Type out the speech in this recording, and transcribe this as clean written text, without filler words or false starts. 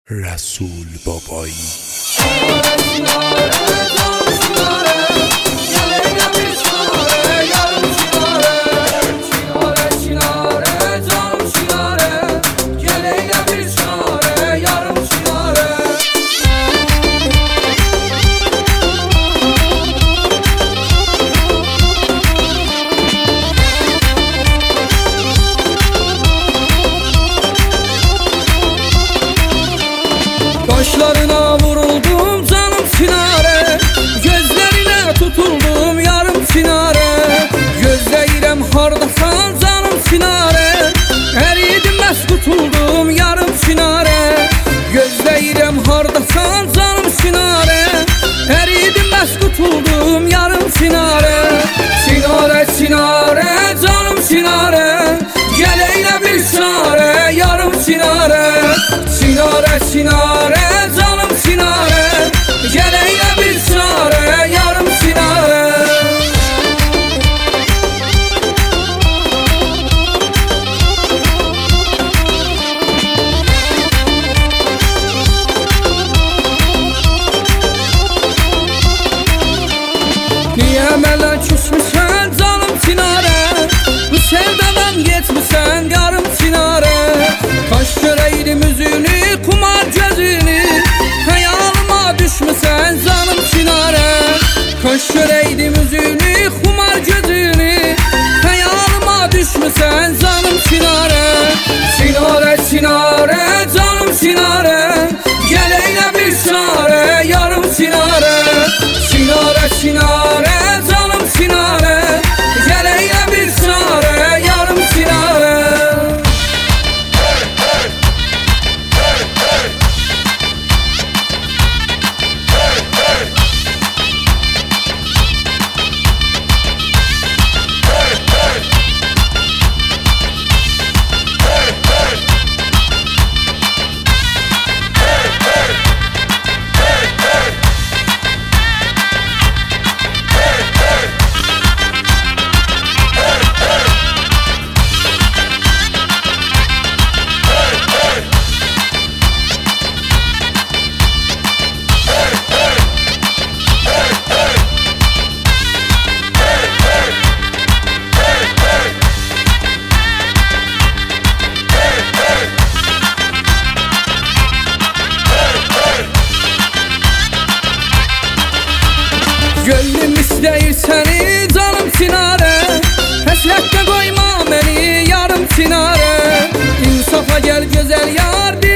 رسول بابایی Başlarına vuruldum canım sinare, gözlerine tutuldum yarım sinare. Gözleyirem hardasan canım sinare, eridim məst tutuldum yarım sinare. Gözleyirem hardasan canım sinare, eridim məst tutuldum yarım sinare. Sinare sinare canım sinare, gel eyle bir sinare yarım sinare. Sinare sinare canım sinare, gel eyle bir sinare yarım sinare. Niye mənə küsmüsən canım sinare, bu sevdadan geçmişsən yarım sinare. Kaş göreydim üzünü, kumar gözünü, hayalıma düşmüşsən canım sinare. Kaş göreydim üzünü, kumar gözünü, hayalıma düşmüşsən canım sinare. Sinare sinare canım sinare, gel eyle bir sinare yarım sinare. Sinare sinare canım sinare, gel eyle bir sinare yarım sinare. Gönlüm istəyir səni canım sinare, həsrətdə qoyma məni yarım sinare. İnsafa gəl gözəl yar